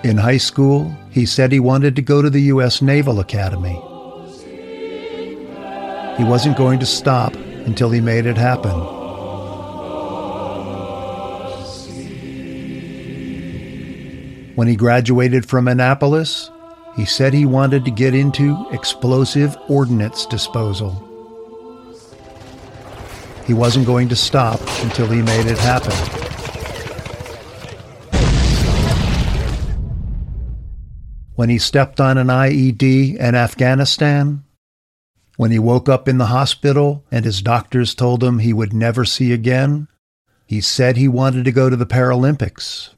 In high school, he said he wanted to go to the U.S. Naval Academy. He wasn't going to stop until he made it happen. When he graduated from Annapolis, he said he wanted to get into explosive ordnance disposal. He wasn't going to stop until he made it happen. When he stepped on an IED in Afghanistan, when he woke up in the hospital and his doctors told him he would never see again, he said he wanted to go to the Paralympics.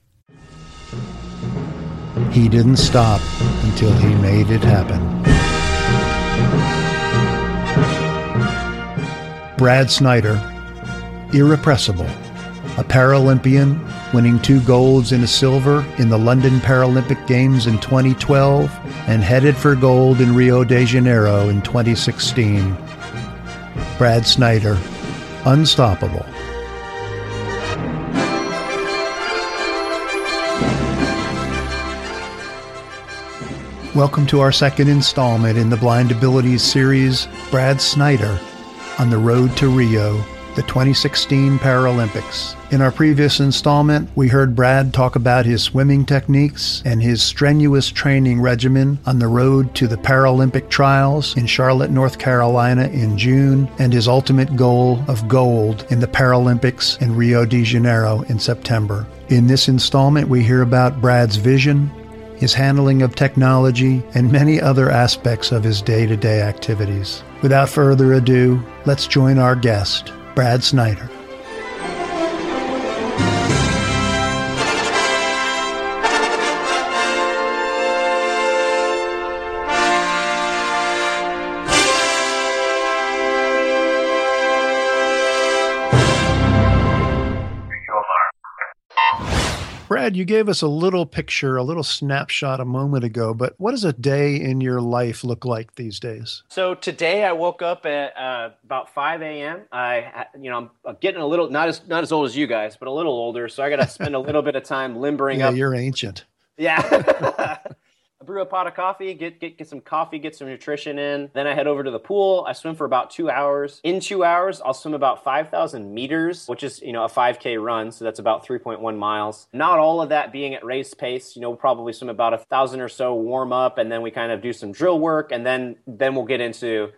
He didn't stop until he made it happen. Brad Snyder, irrepressible, a Paralympian winning 2 golds and a silver in the London Paralympic Games in 2012 and headed for gold in Rio de Janeiro in 2016. Brad Snyder, unstoppable. Welcome to our second installment in the Blind Abilities series, Brad Snyder, on the road to Rio, the 2016 Paralympics. In our previous installment, we heard Brad talk about his swimming techniques and his strenuous training regimen on the road to the Paralympic trials in Charlotte, North Carolina in June, and his ultimate goal of gold in the Paralympics in Rio de Janeiro in September. In this installment, we hear about Brad's vision, his handling of technology, and many other aspects of his day-to-day activities. Without further ado, let's join our guest, Brad Snyder. Brad, you gave us a little picture, a little snapshot a moment ago, but what does a day in your life look like these days? So today I woke up at about 5 a.m. I'm getting a little, not as old as you guys, but a little older. So I got to spend a little bit of time limbering up. Yeah, you're ancient. Yeah. I brew a pot of coffee, get some coffee, get some nutrition in. Then I head over to the pool. I swim for about 2 hours. In 2 hours, I'll swim about 5,000 meters, which is, a 5K run. So that's about 3.1 miles. Not all of that being at race pace. We'll probably swim about 1,000 or so, warm up, and then we kind of do some drill work. And then we'll get into,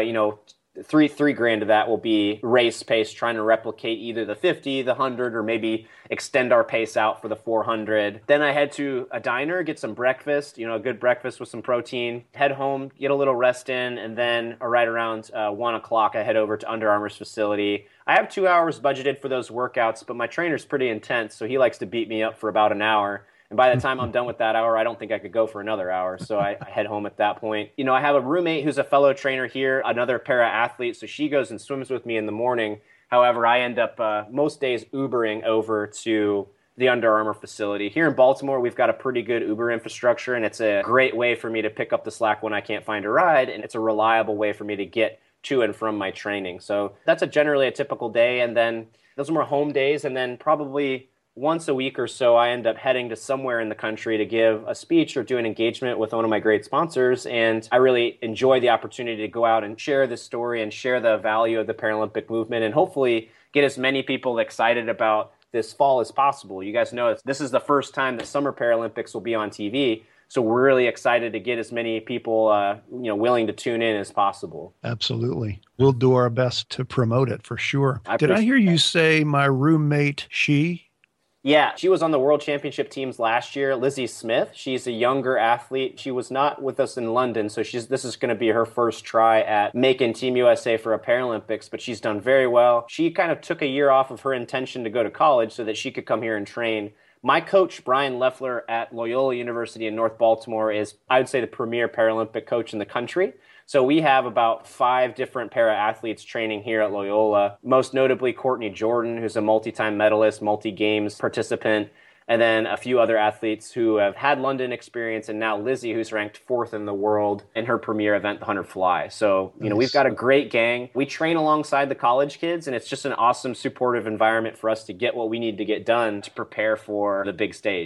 three grand of that will be race pace, trying to replicate either the 50, the 100, or maybe extend our pace out for the 400. Then I head to a diner, get some breakfast, a good breakfast with some protein, head home, get a little rest in, and then right around 1 o'clock, I head over to Under Armour's facility. I have 2 hours budgeted for those workouts, but my trainer's pretty intense, so he likes to beat me up for about an hour. And by the time I'm done with that hour, I don't think I could go for another hour. So I head home at that point. I have a roommate who's a fellow trainer here, another para-athlete. So she goes and swims with me in the morning. However, I end up most days Ubering over to the Under Armour facility. Here in Baltimore, we've got a pretty good Uber infrastructure, and it's a great way for me to pick up the slack when I can't find a ride. And it's a reliable way for me to get to and from my training. So that's generally a typical day. And then those are more home days. And then probably once a week or so, I end up heading to somewhere in the country to give a speech or do an engagement with one of my great sponsors. And I really enjoy the opportunity to go out and share this story and share the value of the Paralympic movement and hopefully get as many people excited about this fall as possible. You guys know this is the first time that Summer Paralympics will be on TV. So we're really excited to get as many people, willing to tune in as possible. Absolutely. We'll do our best to promote it for sure. Did I hear you say my roommate, she? Yeah, she was on the World Championship teams last year, Lizzie Smith. She's a younger athlete. She was not with us in London, so this is going to be her first try at making Team USA for a Paralympics, but she's done very well. She kind of took a year off of her intention to go to college so that she could come here and train. My coach, Brian Leffler at Loyola University in North Baltimore, is, I would say, the premier Paralympic coach in the country. So we have about 5 different para-athletes training here at Loyola, most notably Courtney Jordan, who's a multi-time medalist, multi-games participant, and then a few other athletes who have had London experience, and now Lizzie, who's ranked 4th in the world in her premier event, the 100 fly. So, nice. We've got a great gang. We train alongside the college kids, and it's just an awesome, supportive environment for us to get what we need to get done to prepare for the big stage.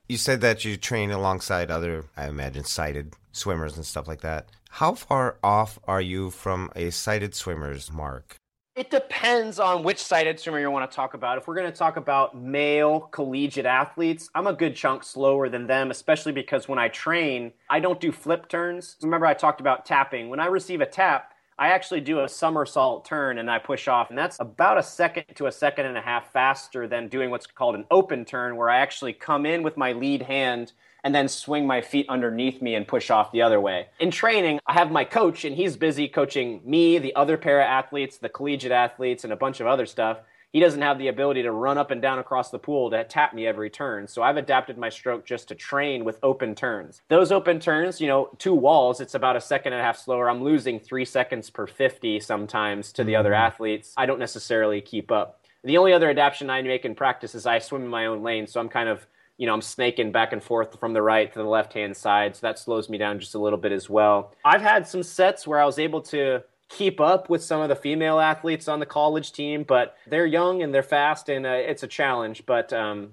You said that you train alongside other, I imagine, sighted swimmers and stuff like that. How far off are you from a sighted swimmer's mark? It depends on which sighted swimmer you want to talk about. If we're going to talk about male collegiate athletes, I'm a good chunk slower than them, especially because when I train, I don't do flip turns. Remember, I talked about tapping. When I receive a tap, I actually do a somersault turn and I push off, and that's about a second to a second and a half faster than doing what's called an open turn, where I actually come in with my lead hand and then swing my feet underneath me and push off the other way. In training, I have my coach, and he's busy coaching me, the other para athletes, the collegiate athletes, and a bunch of other stuff. He doesn't have the ability to run up and down across the pool to tap me every turn. So I've adapted my stroke just to train with open turns. Those open turns, two walls, it's about a second and a half slower. I'm losing 3 seconds per 50 sometimes to the other athletes. I don't necessarily keep up. The only other adaptation I make in practice is I swim in my own lane. So I'm kind of I'm snaking back and forth from the right to the left-hand side, so that slows me down just a little bit as well. I've had some sets where I was able to keep up with some of the female athletes on the college team, but they're young and they're fast, and it's a challenge. But, I'm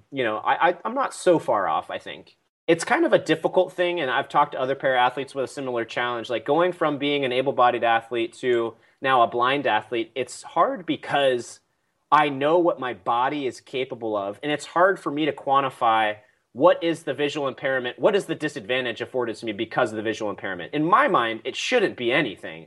not so far off, I think. It's kind of a difficult thing, and I've talked to other para athletes with a similar challenge. Like going from being an able-bodied athlete to now a blind athlete, it's hard because I know what my body is capable of, and it's hard for me to quantify what is the visual impairment, what is the disadvantage afforded to me because of the visual impairment. In my mind, it shouldn't be anything.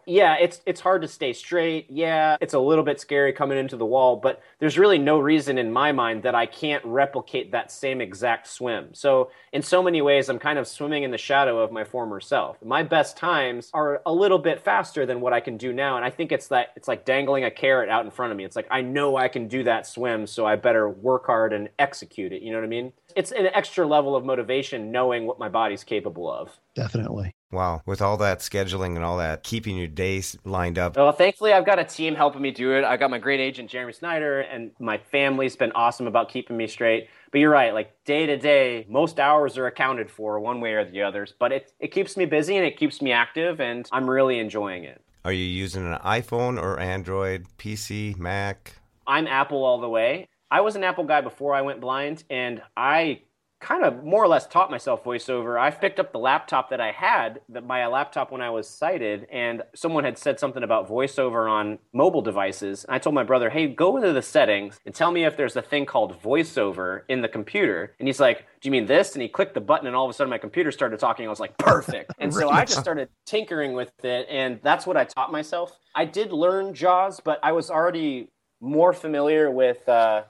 It's hard to stay straight. Yeah, it's a little bit scary coming into the wall, but there's really no reason in my mind that I can't replicate that same exact swim. So in so many ways, I'm kind of swimming in the shadow of my former self. My best times are a little bit faster than what I can do now, and I think it's like dangling a carrot out in front of me. It's like, I know I can do that swim, so I better work hard and execute it. You know what I mean? It's an extra level of motivation knowing what my body's capable of. Definitely. Wow. With all that scheduling and all that, keeping your days lined up. Well, thankfully, I've got a team helping me do it. I got my great agent, Jeremy Snyder, and my family's been awesome about keeping me straight. But you're right, like day to day, most hours are accounted for one way or the others. But it keeps me busy and it keeps me active, and I'm really enjoying it. Are you using an iPhone or Android, PC, Mac? I'm Apple all the way. I was an Apple guy before I went blind, and I kind of more or less taught myself voiceover. I picked up the laptop that I had, my laptop when I was sighted, and someone had said something about voiceover on mobile devices. And I told my brother, hey, go into the settings and tell me if there's a thing called voiceover in the computer. And he's like, do you mean this? And he clicked the button, and all of a sudden my computer started talking. I was like, perfect. And so I just started tinkering with it, and that's what I taught myself. I did learn JAWS, but I was already more familiar with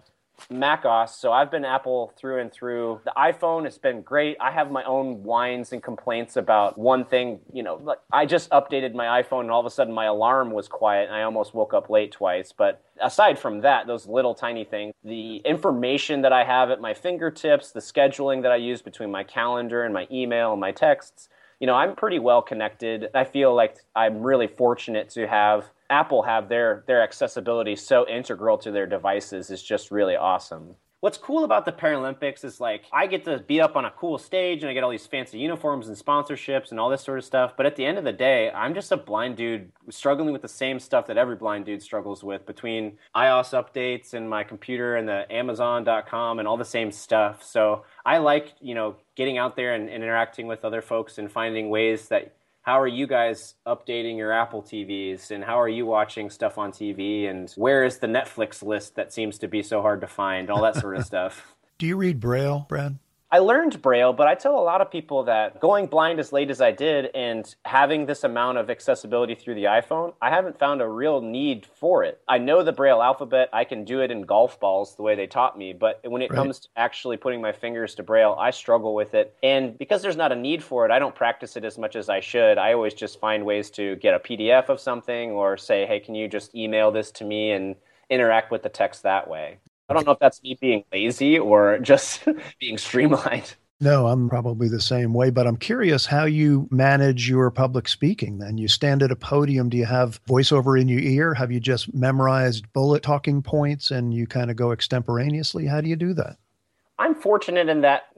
macOS, so I've been Apple through and through. The iPhone has been great. I have my own whines and complaints about one thing. Like I just updated my iPhone, and all of a sudden my alarm was quiet, and I almost woke up late twice. But aside from that, those little tiny things, the information that I have at my fingertips, the scheduling that I use between my calendar and my email and my texts, I'm pretty well connected. I feel like I'm really fortunate to have Apple have their accessibility so integral to their devices is just really awesome. What's cool about the Paralympics is like I get to be up on a cool stage and I get all these fancy uniforms and sponsorships and all this sort of stuff. But at the end of the day, I'm just a blind dude struggling with the same stuff that every blind dude struggles with between iOS updates and my computer and the Amazon.com and all the same stuff. So I like, getting out there and interacting with other folks and finding ways that how are you guys updating your Apple TVs, and how are you watching stuff on TV, and where is the Netflix list that seems to be so hard to find, all that sort of stuff. Do you read Braille, Brad? I learned Braille, but I tell a lot of people that going blind as late as I did and having this amount of accessibility through the iPhone, I haven't found a real need for it. I know the Braille alphabet. I can do it in golf balls the way they taught me, but when it comes to actually putting my fingers to Braille, I struggle with it. And because there's not a need for it, I don't practice it as much as I should. I always just find ways to get a PDF of something or say, hey, can you just email this to me and interact with the text that way. I don't know if that's me being lazy or just being streamlined. No, I'm probably the same way, but I'm curious how you manage your public speaking then. You stand at a podium. Do you have voiceover in your ear? Have you just memorized bullet talking points and you kind of go extemporaneously? How do you do that? I'm fortunate in that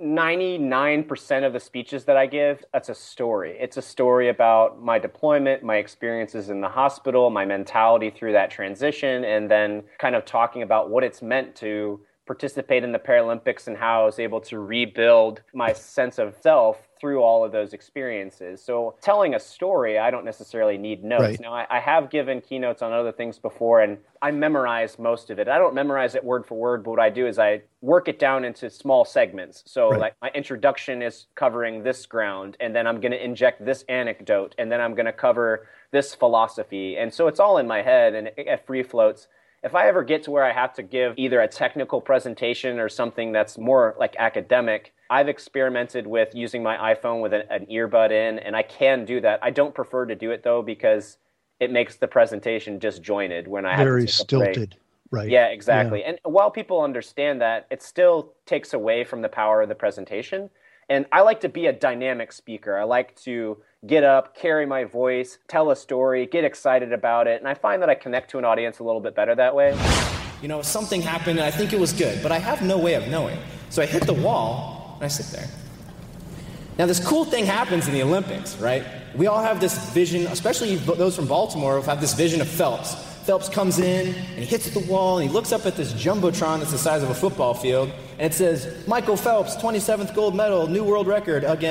99% of the speeches that I give, that's a story. It's a story about my deployment, my experiences in the hospital, my mentality through that transition, and then kind of talking about what it's meant to participate in the Paralympics and how I was able to rebuild my sense of self through all of those experiences. So telling a story, I don't necessarily need notes. Right. Now, I have given keynotes on other things before, and I memorize most of it. I don't memorize it word for word, but what I do is I work it down into small segments. So like my introduction is covering this ground, and then I'm going to inject this anecdote, and then I'm going to cover this philosophy. And so it's all in my head, and it free floats. If I ever get to where I have to give either a technical presentation or something that's more like academic, I've experimented with using my iPhone with an earbud in, and I can do that. I don't prefer to do it, though, because it makes the presentation disjointed when I have to take a break. Stilted, right? Yeah, exactly. Yeah. And while people understand that, it still takes away from the power of the presentation. And I like to be a dynamic speaker. I like to get up, carry my voice, tell a story, get excited about it. And I find that I connect to an audience a little bit better that way. You know, something happened and I think it was good, but I have no way of knowing. So I hit the wall and I sit there. Now, this cool thing happens in the Olympics, right? We all have this vision, especially those from Baltimore have this vision of Phelps. Phelps comes in and he hits the wall and he looks up at this jumbotron that's the size of a football field and it says, Michael Phelps, 27th gold medal, new world record, again, ...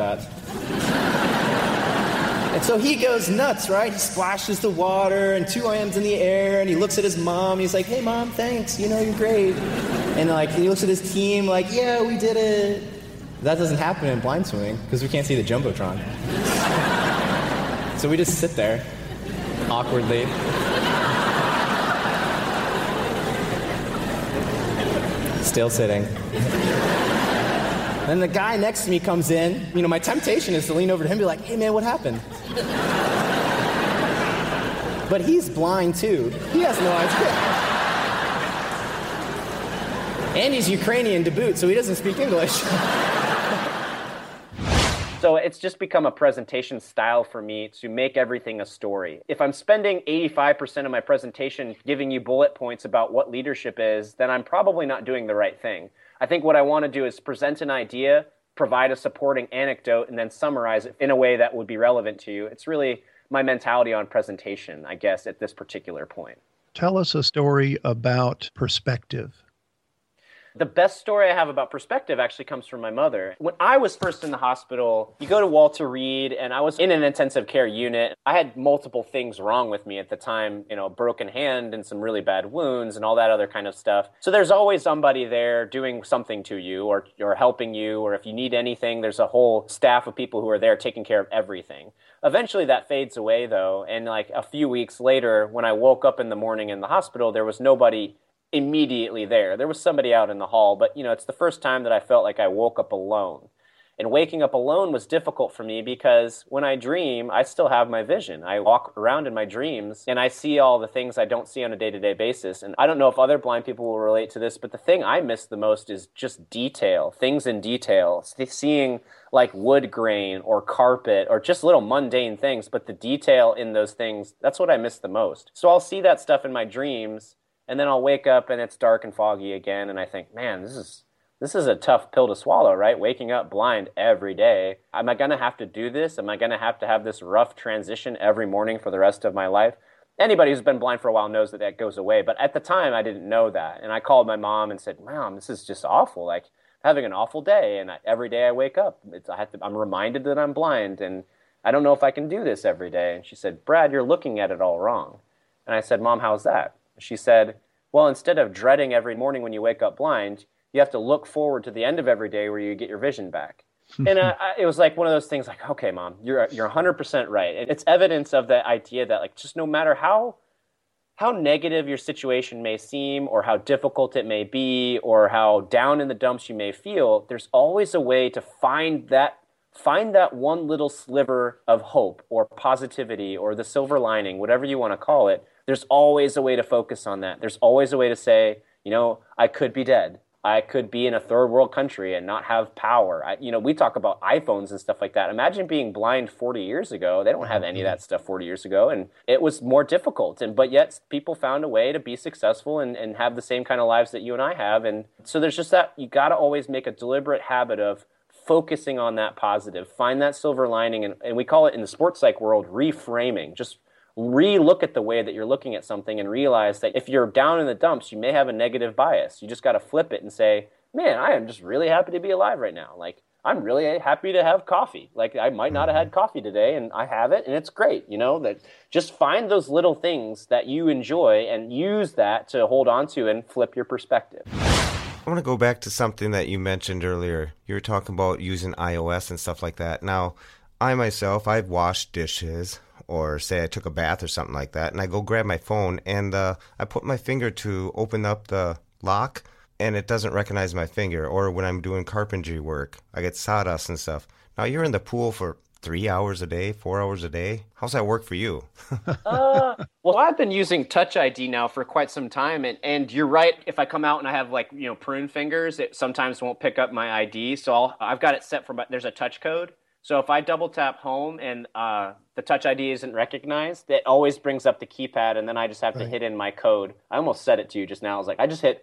And so he goes nuts, right? He splashes the water and 2 hands in the air and he looks at his mom and he's like, hey mom, thanks, you know, you're great. And like he looks at his team like, yeah, we did it. That doesn't happen in blind swimming because we can't see the jumbotron. So we just sit there awkwardly. Still sitting. Then the guy next to me comes in. You know, my temptation is to lean over to him and be like, hey man, what happened? But he's blind too. He has no idea. And he's Ukrainian to boot, so he doesn't speak English. So it's just become a presentation style for me to make everything a story. If I'm spending 85% of my presentation giving you bullet points about what leadership is, then I'm probably not doing the right thing. I think what I want to do is present an idea, provide a supporting anecdote, and then summarize it in a way that would be relevant to you. It's really my mentality on presentation, I guess, at this particular point. Tell us a story about perspective. The best story I have about perspective actually comes from my mother. When I was first in the hospital, you go to Walter Reed, and I was in an intensive care unit. I had multiple things wrong with me at the time, you know, a broken hand and some really bad wounds and all that other kind of stuff. So there's always somebody there doing something to you or helping you, or if you need anything, there's a whole staff of people who are there taking care of everything. Eventually that fades away, though, and like a few weeks later, when I woke up in the morning in the hospital, there was nobody immediately there. There was somebody out in the hall, but, you know, it's the first time that I felt like I woke up alone. And waking up alone was difficult for me because when I dream, I still have my vision. I walk around in my dreams and I see all the things I don't see on a day-to-day basis. And I don't know if other blind people will relate to this, but the thing I miss the most is just detail, things in detail. Seeing like wood grain or carpet or just little mundane things, but the detail in those things, that's what I miss the most. So I'll see that stuff in my dreams, and then I'll wake up and it's dark and foggy again, and I think, man, this is a tough pill to swallow, right? Waking up blind every day. Am I going to have to do this? Am I going to have this rough transition every morning for the rest of my life? Anybody who's been blind for a while knows that that goes away, but at the time I didn't know that. And I called my mom and said, Mom, this is just awful. Like, having an awful day, and every day I wake up, I'm reminded that I'm blind, and I don't know if I can do this every day. And she said, Brad, you're looking at it all wrong. And I said, Mom, how's that? She said, well, instead of dreading every morning when you wake up blind, you have to look forward to the end of every day where you get your vision back. And it was like one of those things like, okay, Mom, you're 100% right. It's evidence of the idea that like just no matter how negative your situation may seem or how difficult it may be or how down in the dumps you may feel, there's always a way to find that one little sliver of hope or positivity or the silver lining, whatever you want to call it. There's always a way to focus on that. There's always a way to say, you know, I could be dead. I could be in a third world country and not have power. We talk about iPhones and stuff like that. Imagine being blind 40 years ago. They don't have any of that stuff 40 years ago. And it was more difficult. But yet people found a way to be successful and have the same kind of lives that you and I have. And so there's just that, you got to always make a deliberate habit of focusing on that positive. Find that silver lining. And we call it in the sports psych world, reframing. Just re-look at the way that you're looking at something and realize that if you're down in the dumps, you may have a negative bias. You just got to flip it and say, man, I am just really happy to be alive right now. Like, I'm really happy to have coffee. Like, I might not have had coffee today, and I have it, and it's great. That just find those little things that you enjoy and use that to hold on to and flip your perspective. I want to go back to something that you mentioned earlier. You were talking about using iOS and stuff like that. Now, I myself, I've washed dishes, or say I took a bath or something like that, and I go grab my phone, and I put my finger to open up the lock, and it doesn't recognize my finger. Or when I'm doing carpentry work, I get sawdust and stuff. Now, you're in the pool for 3 hours a day, 4 hours a day. How's that work for you? Well, I've been using Touch ID now for quite some time, and you're right. If I come out and I have prune fingers, it sometimes won't pick up my ID. So I've got it set for there's a touch code. So if I double tap home and the Touch ID isn't recognized, it always brings up the keypad, and then I just have to hit in my code. I almost said it to you just now. I was like, I just hit.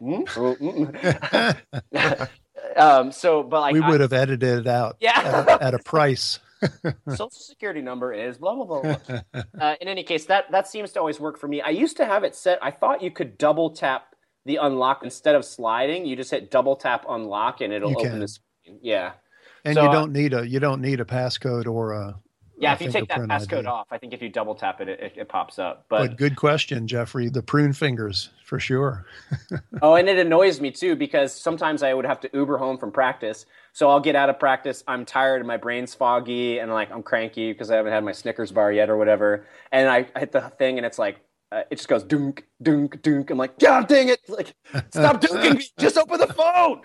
But we would have edited it out. Yeah. at a price. Social security number is blah, blah, blah. In any case, that seems to always work for me. I used to have it set. I thought you could double tap the unlock instead of sliding. You just hit double tap unlock and it'll open the screen. Yeah. And so, you don't need a passcode or a if you take that passcode off, I think if you double tap it, it pops up. But good question, Jeffrey. The prune fingers, for sure. Oh, and it annoys me too, because sometimes I would have to Uber home from practice. So I'll get out of practice, I'm tired and my brain's foggy and I'm cranky because I haven't had my Snickers bar yet or whatever. And I hit the thing and it's like, it just goes dunk, dunk, dunk. I'm like, God dang it. Like, stop dunking me. Just open the phone.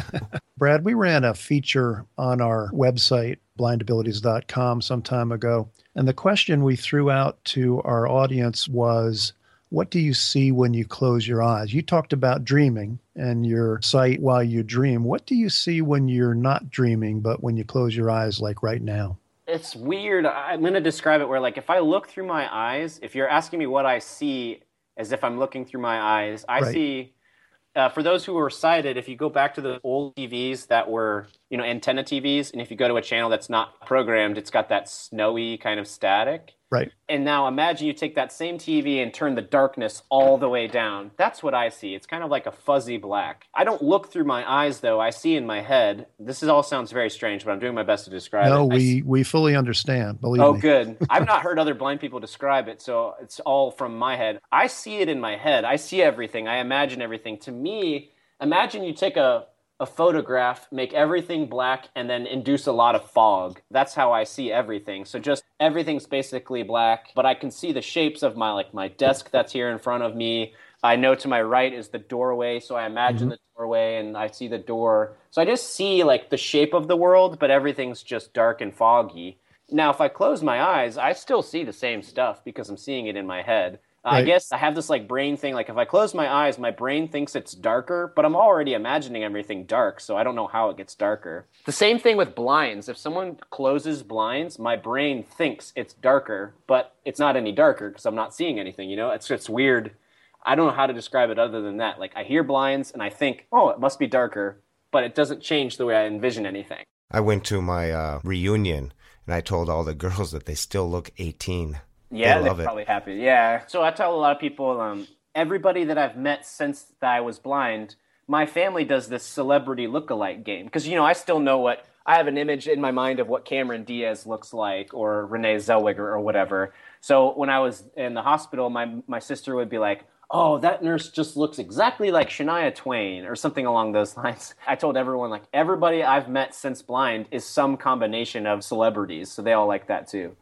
Brad, we ran a feature on our website, blindabilities.com, some time ago. And the question we threw out to our audience was, what do you see when you close your eyes? You talked about dreaming and your sight while you dream. What do you see when you're not dreaming, but when you close your eyes, like right now? It's weird. I'm going to describe it where, like, if I look through my eyes, if you're asking me what I see as if I'm looking through my eyes, I see, for those who are sighted, if you go back to the old TVs that were, antenna TVs, and if you go to a channel that's not programmed, it's got that snowy kind of static. Right. And now imagine you take that same TV and turn the darkness all the way down. That's what I see. It's kind of like a fuzzy black. I don't look through my eyes, though. I see in my head. This all sounds very strange, but I'm doing my best to describe it. No, we fully understand. Believe me. Oh, good. I've not heard other blind people describe it, so it's all from my head. I see it in my head. I see everything. I imagine everything. To me, imagine you take a photograph, make everything black, and then induce a lot of fog. That's how I see everything. So just everything's basically black, but I can see the shapes of my desk that's here in front of me. I know to my right is the doorway, so I imagine the doorway and I see the door. So I just see the shape of the world, but everything's just dark and foggy. Now, if I close my eyes, I still see the same stuff because I'm seeing it in my head. I guess I have this brain thing, if I close my eyes, my brain thinks it's darker, but I'm already imagining everything dark, so I don't know how it gets darker. The same thing with blinds. If someone closes blinds, my brain thinks it's darker, but it's not any darker because I'm not seeing anything, It's weird. I don't know how to describe it other than that. I hear blinds and I think, oh, it must be darker, but it doesn't change the way I envision anything. I went to my reunion and I told all the girls that they still look 18. Yeah, they're probably happy. Yeah. So I tell a lot of people, everybody that I've met since I was blind, my family does this celebrity look-alike game. Because, I still know I have an image in my mind of what Cameron Diaz looks like or Renee Zellweger or whatever. So when I was in the hospital, my sister would be like, oh, that nurse just looks exactly like Shania Twain or something along those lines. I told everyone, everybody I've met since blind is some combination of celebrities. So they all like that too.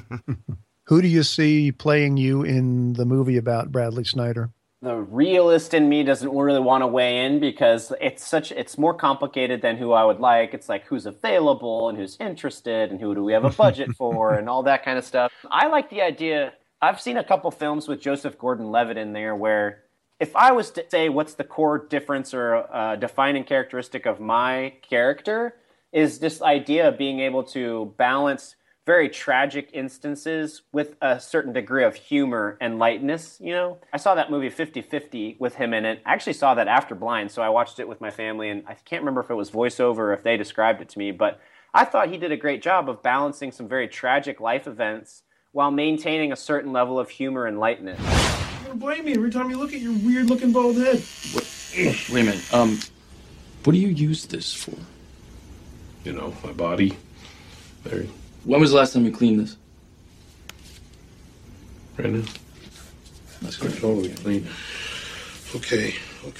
Who do you see playing you in the movie about Bradley Snyder? The realist in me doesn't really want to weigh in because it's more complicated than who I would like. It's who's available and who's interested and who do we have a budget for and all that kind of stuff. I like the idea. I've seen a couple films with Joseph Gordon-Levitt in there where if I was to say what's the core difference or defining characteristic of my character is this idea of being able to balance very tragic instances with a certain degree of humor and lightness, I saw that movie 50-50 with him in it. I actually saw that after Blind, so I watched it with my family, and I can't remember if it was voiceover or if they described it to me, but I thought he did a great job of balancing some very tragic life events while maintaining a certain level of humor and lightness. You're gonna blame me every time you look at your weird-looking bald head. Wait a minute. What do you use this for? You know, my body. There. When was the last time you cleaned this? Brandon? That's great. Totally clean. Okay.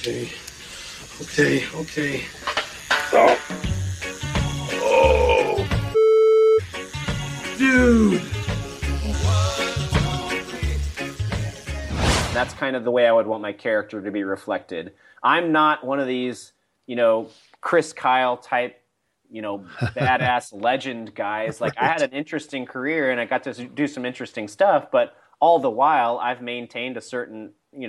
Oh. Dude. That's kind of the way I would want my character to be reflected. I'm not one of these, Chris Kyle type, badass legend guys. Like, I had an interesting career and I got to do some interesting stuff, but all the while I've maintained a certain,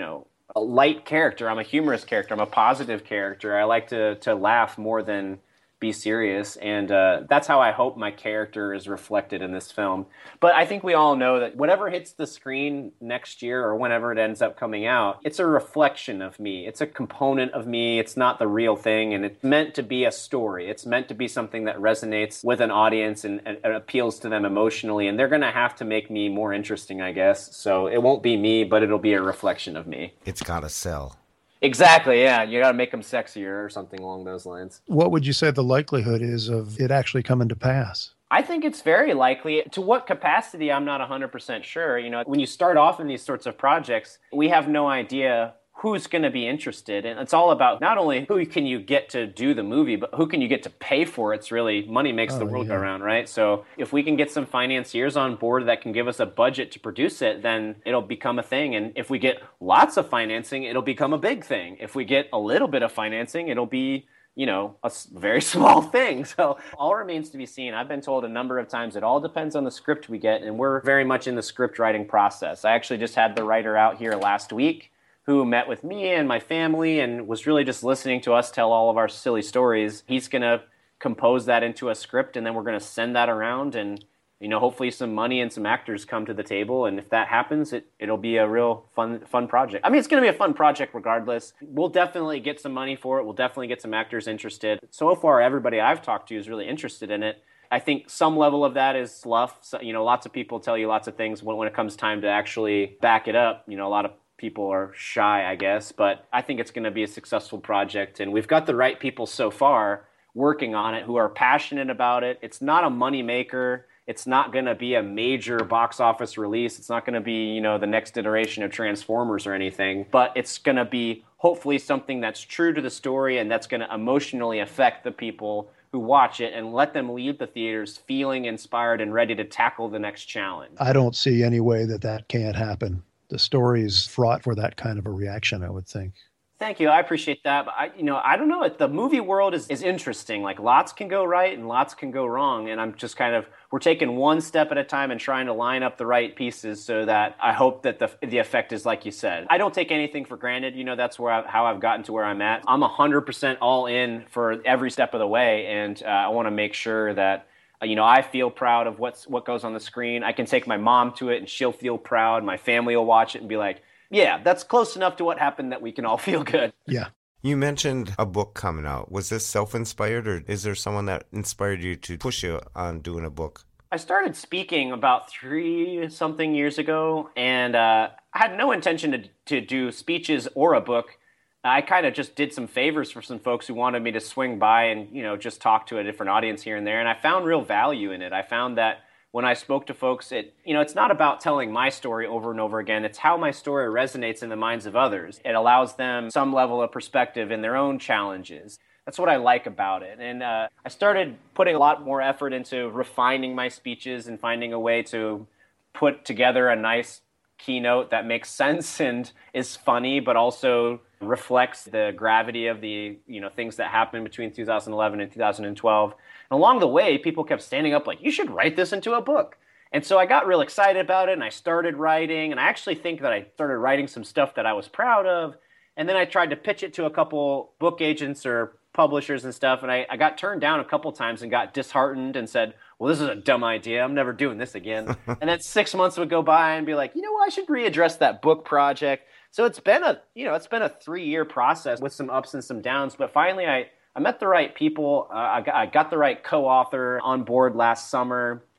a light character. I'm a humorous character. I'm a positive character. I like to laugh more than be serious, and that's how I hope my character is reflected in this film. But I think we all know that whatever hits the screen next year or whenever it ends up coming out, it's a reflection of me. It's a component of me. It's not the real thing, and it's meant to be a story. It's meant to be something that resonates with an audience and appeals to them emotionally, and they're going to have to make me more interesting, I guess. So it won't be me, but it'll be a reflection of me. It's got to sell. Exactly, yeah. You got to make them sexier or something along those lines. What would you say the likelihood is of it actually coming to pass? I think it's very likely. To what capacity, I'm not 100% sure. When you start off in these sorts of projects, we have no idea who's going to be interested. And it's all about not only who can you get to do the movie, but who can you get to pay for it. It's really, money makes the world go round, right? So if we can get some financiers on board that can give us a budget to produce it, then it'll become a thing. And if we get lots of financing, it'll become a big thing. If we get a little bit of financing, it'll be, a very small thing. So all remains to be seen. I've been told a number of times it all depends on the script we get, and we're very much in the script writing process. I actually just had the writer out here last week who met with me and my family and was really just listening to us tell all of our silly stories. He's going to compose that into a script, and then we're going to send that around, and hopefully some money and some actors come to the table. And if that happens, it'll be a real fun project. I mean, it's going to be a fun project regardless. We'll definitely get some money for it. We'll definitely get some actors interested. So far, everybody I've talked to is really interested in it. I think some level of that is fluff. So, lots of people tell you lots of things when it comes time to actually back it up. A lot of people are shy, I guess, but I think it's going to be a successful project, and we've got the right people so far working on it who are passionate about it. It's not a money maker. It's not going to be a major box office release. It's not going to be, the next iteration of Transformers or anything, but it's going to be hopefully something that's true to the story and that's going to emotionally affect the people who watch it and let them leave the theaters feeling inspired and ready to tackle the next challenge. I don't see any way that can't happen. The story's fraught for that kind of a reaction, I would think. Thank you. I appreciate that. But I don't know. The movie world is interesting. Like, lots can go right and lots can go wrong. And I'm just we're taking one step at a time and trying to line up the right pieces so that I hope that the effect is like you said. I don't take anything for granted. That's how I've gotten to where I'm at. I'm 100% all in for every step of the way. And I want to make sure that I feel proud of what goes on the screen. I can take my mom to it and she'll feel proud. My family will watch it and be like, yeah, that's close enough to what happened that we can all feel good. Yeah. You mentioned a book coming out. Was this self-inspired, or is there someone that inspired you to push you on doing a book? I started speaking about 3-something years ago, and I had no intention to do speeches or a book. I kind of just did some favors for some folks who wanted me to swing by and, just talk to a different audience here and there. And I found real value in it. I found that when I spoke to folks, it's not about telling my story over and over again. It's how my story resonates in the minds of others. It allows them some level of perspective in their own challenges. That's what I like about it. And I started putting a lot more effort into refining my speeches and finding a way to put together a nice keynote that makes sense and is funny, but also reflects the gravity of the things that happened between 2011 and 2012. And along the way, people kept standing up like, you should write this into a book. And so I got real excited about it, and I started writing, and I actually think that I started writing some stuff that I was proud of. And then I tried to pitch it to a couple book agents or publishers and stuff, and I got turned down a couple times and got disheartened and said, well, this is a dumb idea. I'm never doing this again. And then 6 months would go by and be like, what, I should readdress that book project. So it's been a 3-year process with some ups and some downs. But finally, I met the right people. I got the right co-author on board last summer.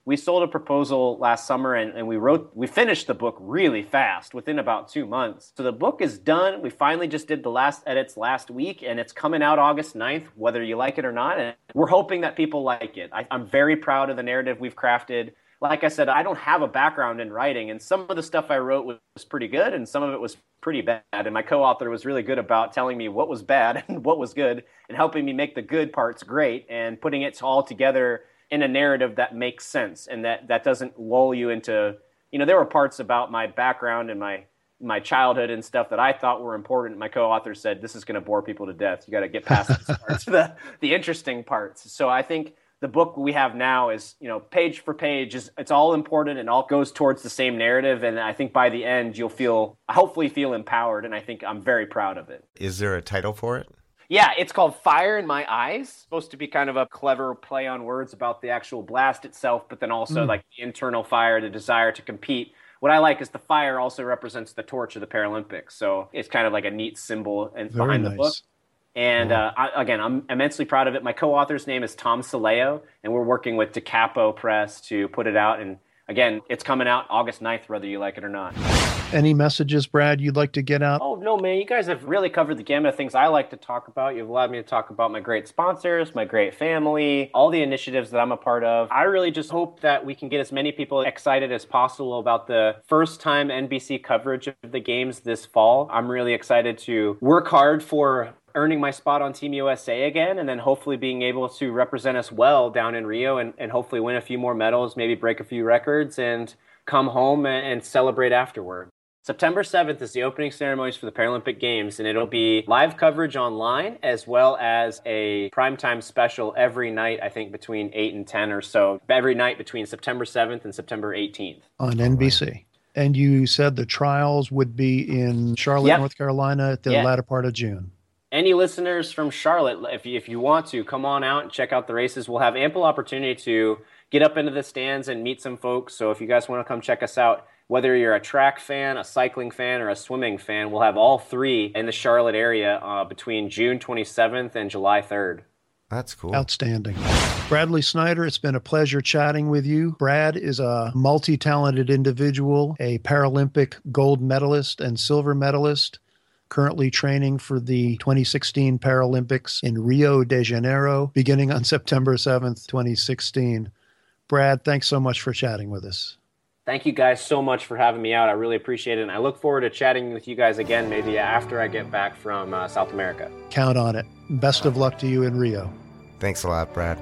We sold a proposal last summer and we finished the book really fast within about 2 months. So the book is done. We finally just did the last edits last week and it's coming out August 9th, whether you like it or not. And we're hoping that people like it. I'm very proud of the narrative we've crafted. Like I said, I don't have a background in writing, and some of the stuff I wrote was pretty good and some of it was pretty bad. And my co-author was really good about telling me what was bad and what was good and helping me make the good parts great and putting it all together in a narrative that makes sense and that doesn't lull you into, there were parts about my background and my childhood and stuff that I thought were important. My co-author said, this is going to bore people to death. You got to get past these parts, the interesting parts. So I think the book we have now is, page for page, it's all important and all goes towards the same narrative. And I think by the end, you'll hopefully feel empowered. And I think I'm very proud of it. Is there a title for it? Yeah, it's called Fire in My Eyes. It's supposed to be kind of a clever play on words about the actual blast itself, but then also like the internal fire, the desire to compete. What I like is the fire also represents the torch of the Paralympics. So it's kind of like a neat symbol behind the book. And I'm immensely proud of it. My co-author's name is Tom Saleo, and we're working with Da Capo Press to put it out. And again, it's coming out August 9th, whether you like it or not. Any messages, Brad, you'd like to get out? Oh, no, man. You guys have really covered the gamut of things I like to talk about. You've allowed me to talk about my great sponsors, my great family, all the initiatives that I'm a part of. I really just hope that we can get as many people excited as possible about the first time NBC coverage of the games this fall. I'm really excited to work hard for earning my spot on Team USA again, and then hopefully being able to represent us well down in Rio and hopefully win a few more medals, maybe break a few records, and come home and celebrate afterward. September 7th is the opening ceremonies for the Paralympic Games, and it'll be live coverage online as well as a primetime special every night, I think between 8 and 10 or so, every night between September 7th and September 18th. On NBC. And you said the trials would be in Charlotte, North Carolina at the latter part of June. Any listeners from Charlotte, if you want to, come on out and check out the races. We'll have ample opportunity to get up into the stands and meet some folks. So if you guys want to come check us out, whether you're a track fan, a cycling fan, or a swimming fan, we'll have all three in the Charlotte area between June 27th and July 3rd. That's cool. Outstanding. Bradley Snyder, it's been a pleasure chatting with you. Brad is a multi-talented individual, a Paralympic gold medalist and silver medalist, currently training for the 2016 Paralympics in Rio de Janeiro, beginning on September 7th, 2016. Brad, thanks so much for chatting with us. Thank you guys so much for having me out. I really appreciate it. And I look forward to chatting with you guys again, maybe after I get back from South America. Count on it. Best of luck to you in Rio. Thanks a lot, Brad.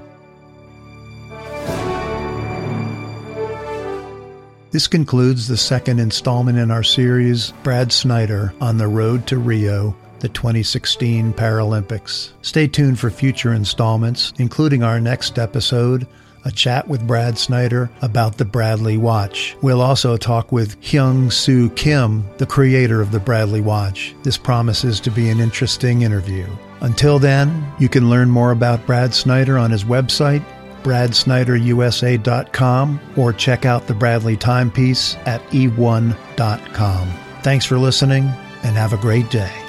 This concludes the second installment in our series, Brad Snyder on the Road to Rio, the 2016 Paralympics. Stay tuned for future installments, including our next episode, a chat with Brad Snyder about the Bradley Watch. We'll also talk with Hyung-Soo Kim, the creator of the Bradley Watch. This promises to be an interesting interview. Until then, you can learn more about Brad Snyder on his website, bradsnyderusa.com, or check out the Bradley timepiece at e1.com. Thanks for listening, and have a great day.